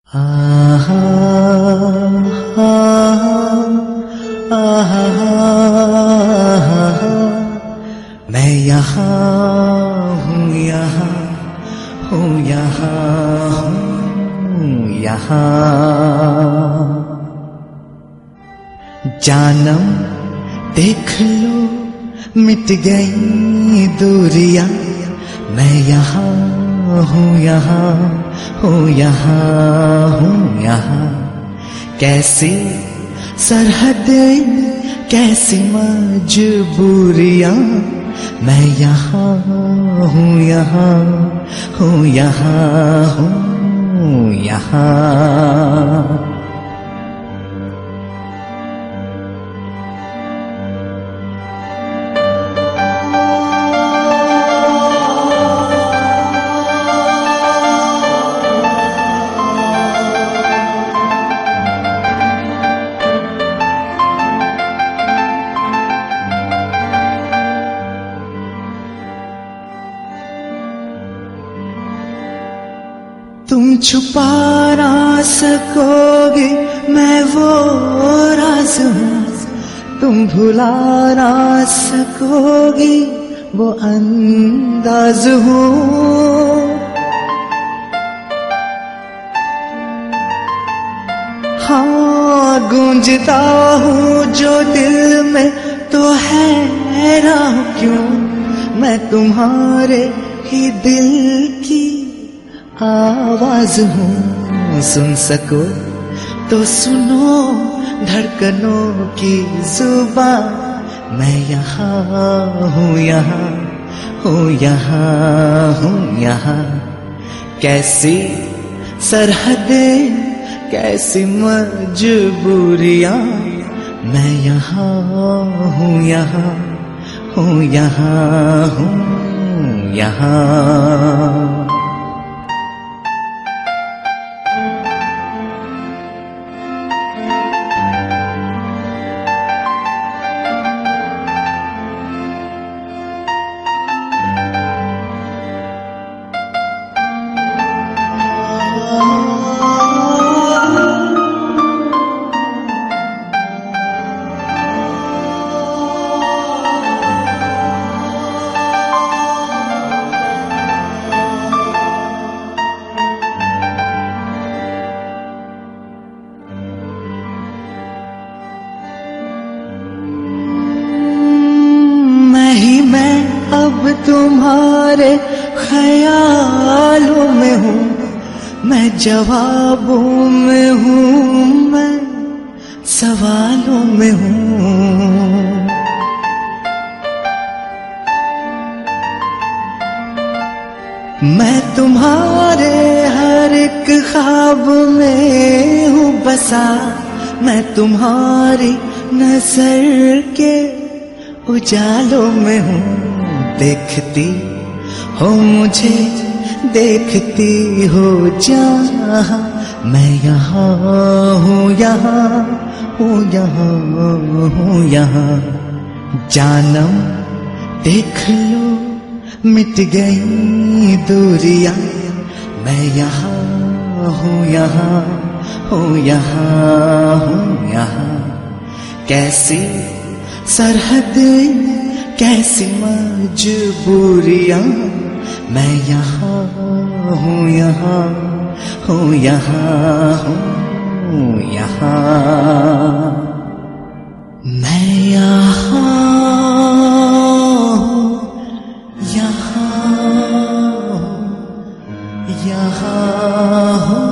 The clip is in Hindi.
आहा, आहा, आहा, मैं यहाँ हूँ, यहाँ हूँ, यहाँ हूँ, यहाँ। जानम देख लो मिट गई दूरियां, मैं यहाँ हूँ, यहाँ हूँ, यहाँ हूँ, यहाँ। कैसी सरहदें, कैसी मजबूरियां, मैं यहाँ हूँ, यहाँ हूँ, यहाँ हूँ, यहाँ। तुम छुपा ना सकोगे मैं वो राज हूँ, तुम भुला ना सकोगी वो अंदाज हूँ। हाँ गूंजता हूँ जो दिल में तो हैरान क्यों, मैं तुम्हारे ही दिल की आवाज हूँ। सुन सको तो सुनो धड़कनों की जुबान, मैं यहाँ हूँ, यहाँ हूँ, यहाँ हूँ, यहाँ। कैसी सरहदें, कैसी मजबूरियां, मैं यहाँ हूँ, यहाँ हूँ, यहाँ हूँ, यहाँ। अब तुम्हारे ख्यालों में हूँ, मैं जवाबों में हूँ, मैं सवालों में हूँ। मैं तुम्हारे हर एक ख्वाब में हूँ बसा, मैं तुम्हारी नजर के उजालों में हूँ। देखती हो मुझे, देखती हो जहाँ, मैं यहाँ हूँ, यहाँ हूँ, यहाँ हूँ, यहाँ। जानम देख लो मिट गई दूरियां, मैं यहाँ हूँ, यहाँ हूँ, यहाँ हूँ, यहाँ। कैसी सरहदें, कैसी मजबूरियां, मैं यहाँ हूँ, यहाँ हूँ, यहाँ हूँ, यहाँ। मैं यहाँ हूँ, यहाँ हूँ, यहाँ हूँ।